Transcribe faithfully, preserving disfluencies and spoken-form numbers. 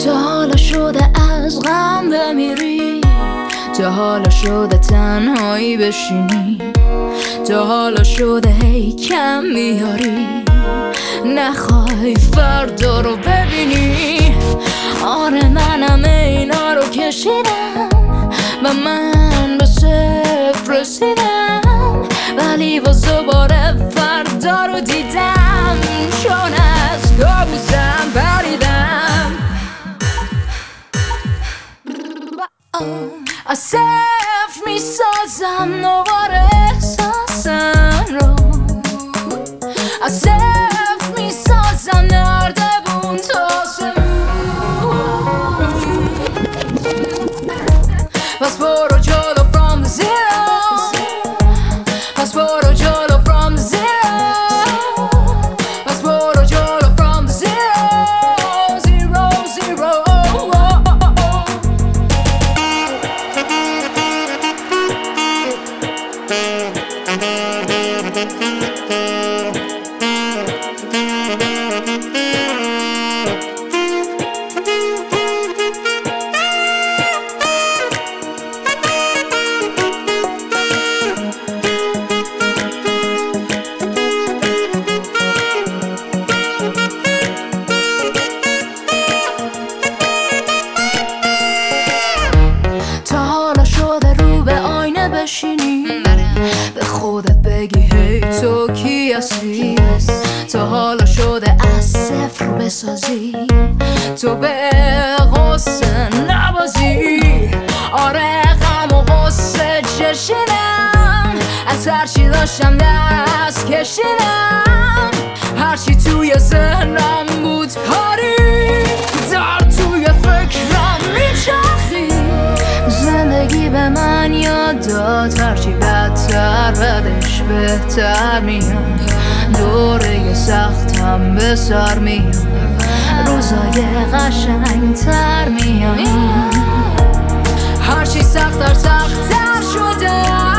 تا حالا شده از غم بمیری، تا حالا شده تنهایی بشینی، تا حالا شده هی کم میاری، نخوای فردا رو ببینی. آره منم اینا رو کشیدم و من به صفر رسیدم، ولی باز دوباره فردا رو دیدم، چون از کابوسم پریدم. از صفر میسازم دوباره احساسم رو، از صفر میسازم نردبون تازه. پس برو جلو from the zero، پس برو جلو from the zero، پس برو جلو from the zero، zero zero. بشینی به خودت بگی هی تو کی هستی، تا حالا شده از صفر بسازی، تو به غصه نبازی. آره غم و غصه چشیدم، از هرچی داشتم دست کشیدم، هرچی توی ذهنم بود پاری، در توی فکرم میچرخی. زندگی به من یاد داد هرچی بدتر بدش بهتر میاد، دوره سختم به سر میاد، روزای قشنگتر میاد. هرچی سخت‌تر سخت‌تر شده